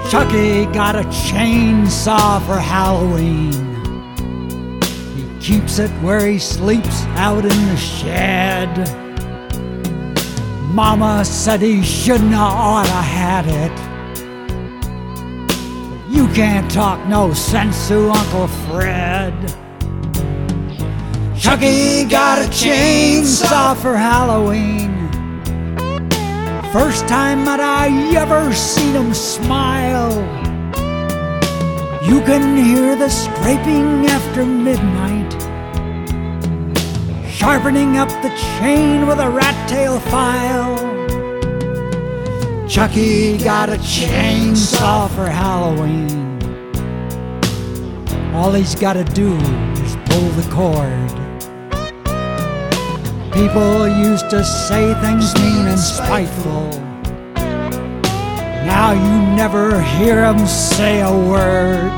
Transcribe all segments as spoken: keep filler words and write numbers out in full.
Chucky got a chainsaw for Halloween. He keeps it where he sleeps out in the shed. Mama said he shouldn't have oughta had it. You can't talk no sense to Uncle Fred. Chucky got a chainsaw for Halloween. First time that I ever seen him smile. You can hear the scraping after midnight, sharpening up the chain with a rat tail file. Chucky got a chainsaw for Halloween. All he's gotta do is pull the cord. People used to say things mean and spiteful. Now you never hear 'em say a word.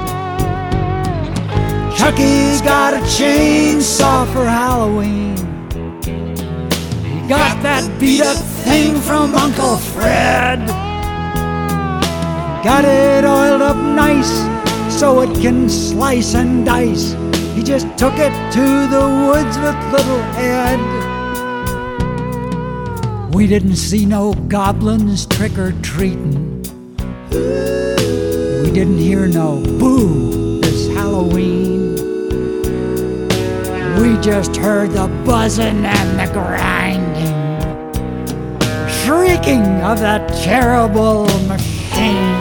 Chucky's got a chainsaw for Halloween. He got that beat-up thing from Uncle Fred. Got it oiled up nice so it can slice and dice. He just took it to the woods with little Ed. We didn't see no goblins trick-or-treating. We didn't hear no boo this Halloween. We just heard the buzzing and the grinding, shrieking of that terrible machine.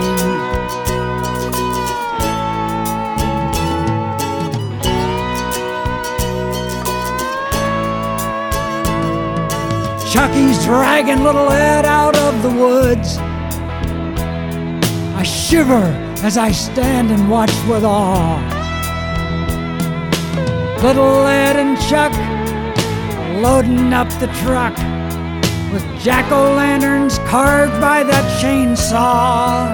Chucky's dragging little Ed out of the woods. I shiver as I stand and watch with awe. Little Ed and Chuck loading up the truck with jack-o'-lanterns carved by that chainsaw.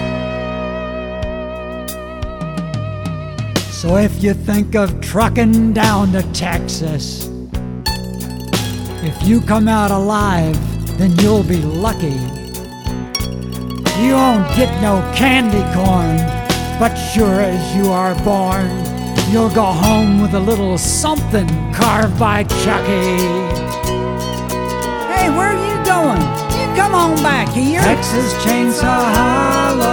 So if you think of trucking down to Texas, if you come out alive, then you'll be lucky. You won't get no candy corn, but sure as you are born, you'll go home with a little something carved by Chucky. Hey, where are you going? You come on back here. Texas Chainsaw Halloween.